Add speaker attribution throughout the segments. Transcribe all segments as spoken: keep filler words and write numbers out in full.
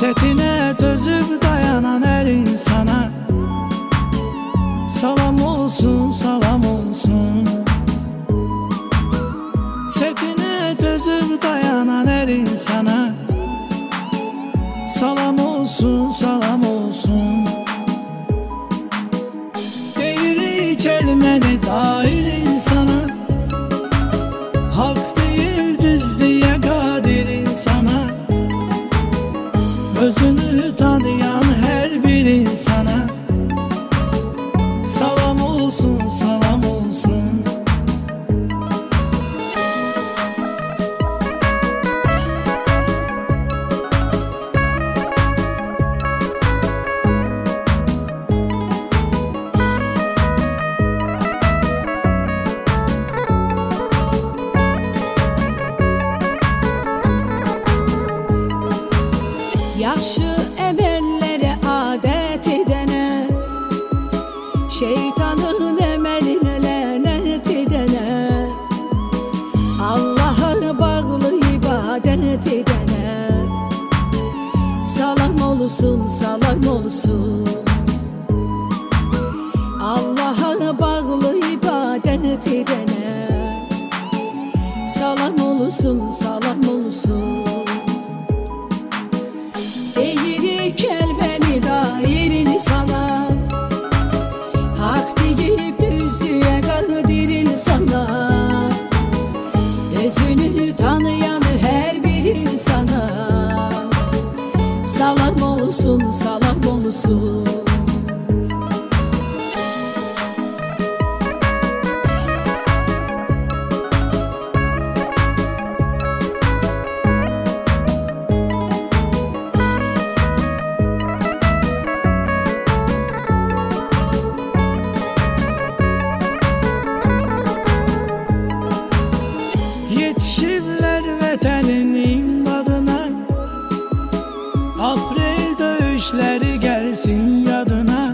Speaker 1: Setine dözüp dayanan her insana salam olsun, salam olsun. Setine dözüp dayanan her insana salam olsun, salam olsun. Deyir kelimeni dair insana, hak deyir düz diye kadir insana. Özünü tanıyan her bir insana salam olsun, salam olsun.
Speaker 2: Yaxşı əməllərə adət edənə, şeytanın əməlinə lənət edənə, Allaha bağlı ibadət edənə salam olsun, salam olsun. Allaha bağlı ibadət edənə salam olsun, salam olsun. Deyir kəlbəni dair insana, hak deyib düzdüyə qadir insana. Özünü tanıyan hər bir insana salam olsun, salam olsun.
Speaker 1: Yetişiblər vətəninin adına, Aprel döyüşləri gəlsin yadına.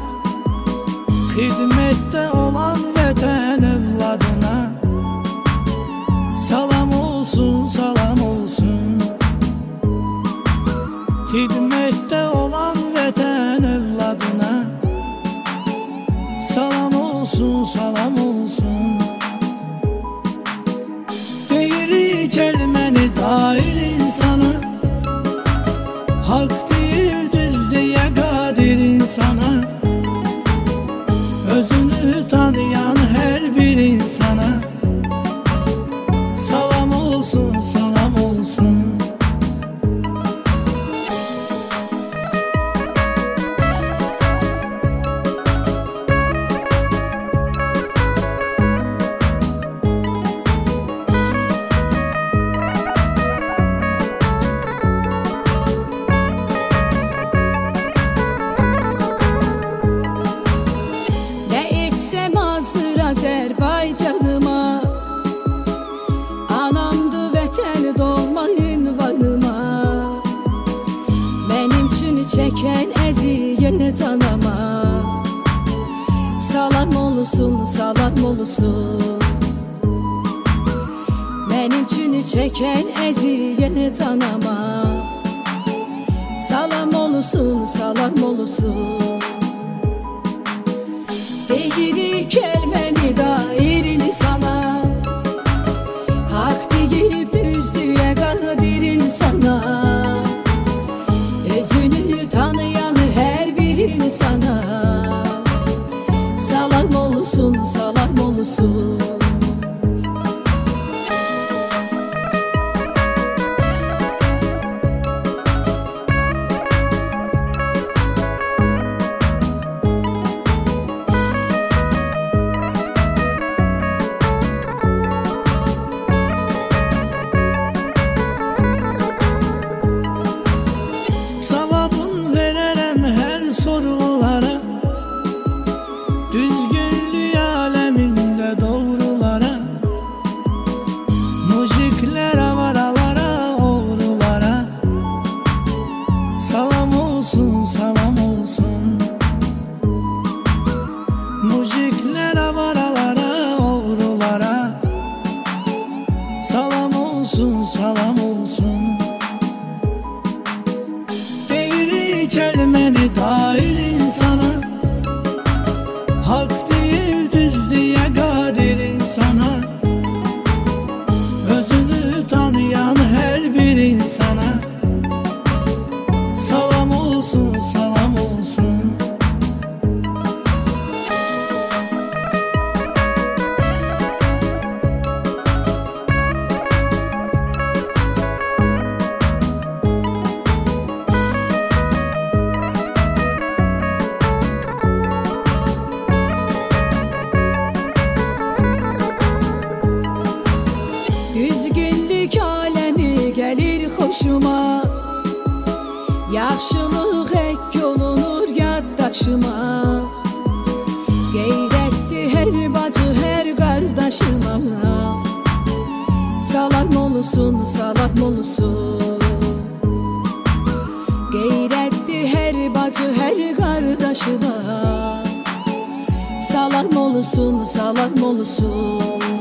Speaker 1: Xidmətdə olan vətən övladına salam olsun, salam olsun. Xidmətdə olan vətən övladına salam olsun, salam olsun. Deyir keliməni dair insana, hak deyir düz diye kadir insana. Özünü tanıyan her bir insana salam olsun, salam olsun.
Speaker 2: Azərbaycanıma, anamdı vətən doğma ünvanıma. Mənim üçün çəkən əziyyət anama salam olsun, salam olsun. Mənim üçün çəkən əziyyət anama salam olsun, salam olsun. Deyir kəlməni dair insana, hak deyib düzdüyə qadir insana. Özünü tanıyan hər bir insana salam olsun, salam olsun.
Speaker 1: olsun, salam olsun.
Speaker 2: Yüz günlük alemi gelir hoşuma, yaxşılıq ek olunur yaddaşıma. Qeyrətli hər bacı, hər qardaşıma. Salam olsun, salam olsun. Qeyrətli hər bacı, hər qardaşıma. Salam olsun, salam olsun.